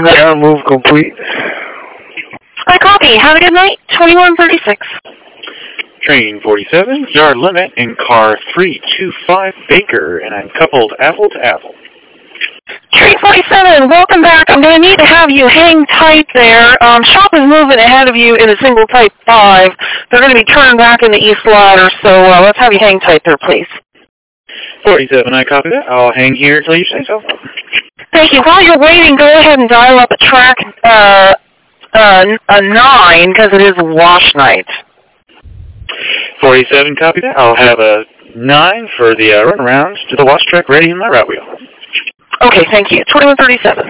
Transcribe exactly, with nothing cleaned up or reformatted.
Yeah, move complete. I copy. Have a good night. twenty-one thirty-six. Train forty-seven, yard limit in car three two five Baker, and I'm coupled apple to apple. Train forty-seven, welcome back. I'm going to need to have you hang tight there. Um, shop is moving ahead of you in a single type five. They're going to be turning back in the east ladder, so uh, let's have you hang tight there, please. forty-seven, I copy that. I'll hang here until you say so. Thank you. While you're waiting, go ahead and dial up a track uh, uh, a nine, because it is a wash night. forty-seven, copy that. I'll have a nine for the uh, runarounds to the wash track ready in my route wheel. Okay, thank you. twenty-one thirty-seven.